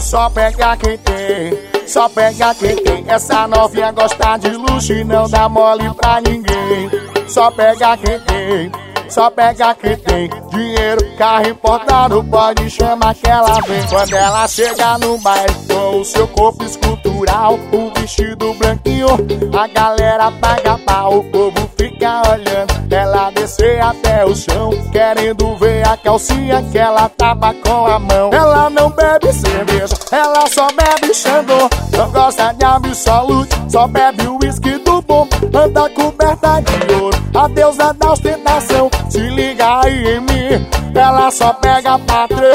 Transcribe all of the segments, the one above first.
só pega quem tem, só pega quem tem. Essa novinha gosta de luxo e não dá mole pra ninguém. Só pega quem tem, só pega quem tem dinheiro, carro importado, pode chamar que ela vem. Quando ela chega no baile com o seu corpo escultural, o vestido branquinho, a galera paga pau, o povo fica olhando ela descer até o chão, querendo ver a calcinha que ela tapa com a mão. Ela não bebe cerveja, ela só bebe Xandô, não gosta de absolute, só bebe o uísque do bom, anda coberta de ouro, a deusa da ostentação. Se liga aí em mim, ela só pega patrão.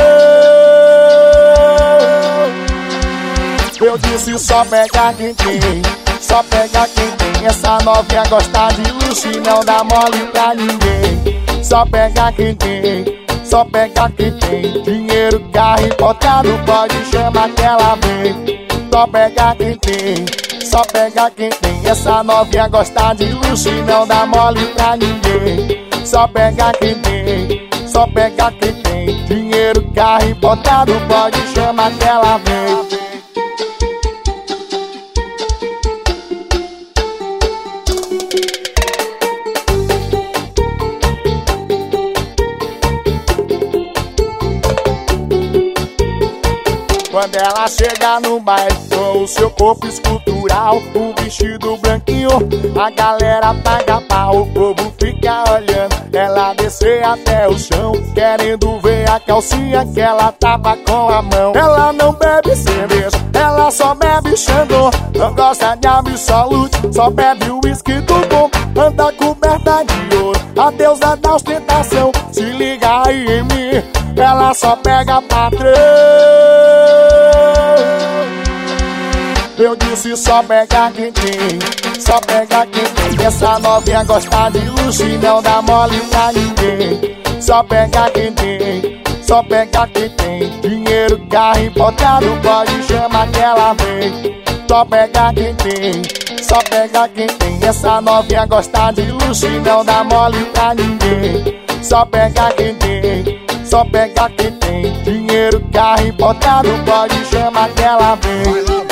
Eu disse só pega quem tem, só pega quem tem. Essa novinha gosta de luxo e não dá mole pra ninguém. Só pega quem tem, só pega quem tem dinheiro, carro importado, pode chamar que ela vem. Só pega quem tem, só pega quem tem. Essa novinha gosta de luxo e não dá mole pra ninguém. Só pega quem tem, só pega quem tem dinheiro, carro importado, pode chamar que ela vem. Quando ela chega no baile com o seu corpo escultural, o vestido branquinho, a galera paga pau, o povo fica olhando ela descer até o chão, querendo ver a calcinha que ela tapa com a mão. Ela não bebe cerveja, ela só bebe Xandô, não gosta de absolute, só bebe o uísque do bom, anda coberta de ouro, a deusa da ostentação. Se liga aí em mim, ela só pega patrão. Eu disse só pega quem tem, só pega quem tem. Essa novinha gosta de luxo e não dá mole pra ninguém. Só pega quem tem, só pega quem tem dinheiro, carro importado, pode chamar que ela vem. Só pega quem tem, só pega quem tem. Essa novinha gosta de luxo e não dá mole pra ninguém. Só pega quem tem, só pega quem tem dinheiro, carro importado, pode chamar que ela vem.